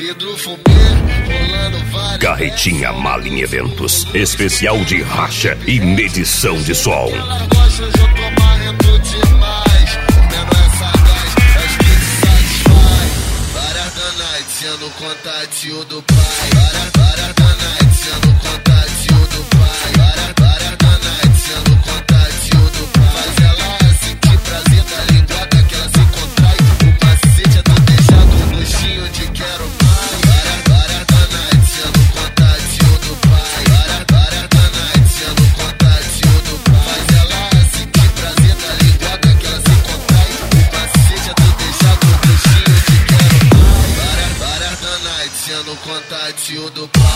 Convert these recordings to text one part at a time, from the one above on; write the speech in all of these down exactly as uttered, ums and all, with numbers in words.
Pedro Fumê, rolando vários. Carretinha Malin Eventos, especial de racha e medição de som. Elas gostam de eu tomar rento demais. Comendo essa gás, as que te satisfaz. Várias da night, sendo contatinho do pai. Várias, várias da night, sendo contatinho do pai. Várias, várias da night, sendo contatinho do pai. Faz ela sentir prazer da linguada que ela se contrai. O macete é tu deixar do gostinho de quero mais. Várias, várias da night, sendo contatinho do pai. Várias, várias da night, sendo contatinho do pai. Faz ela sentir prazer da linguada que ela se contrai. O macete é tu deixar do gostinho de quero mais. Várias, várias da night, sendo contatinho do pai.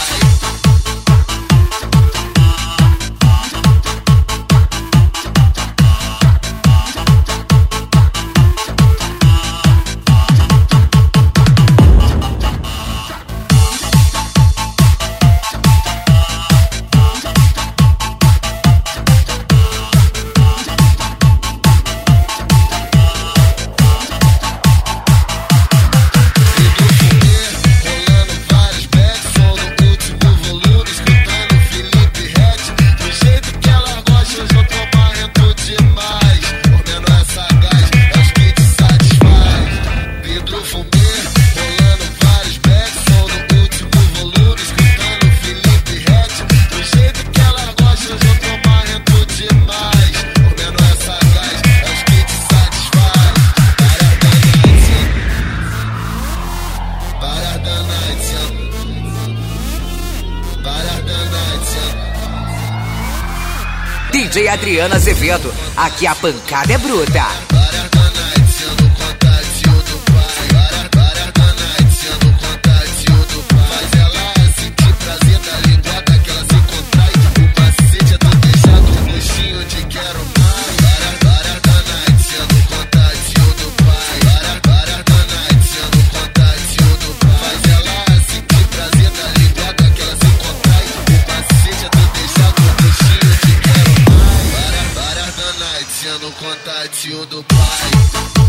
D J Adriano Azevedo, aqui a pancada é bruta. Sendo contatinho do pai.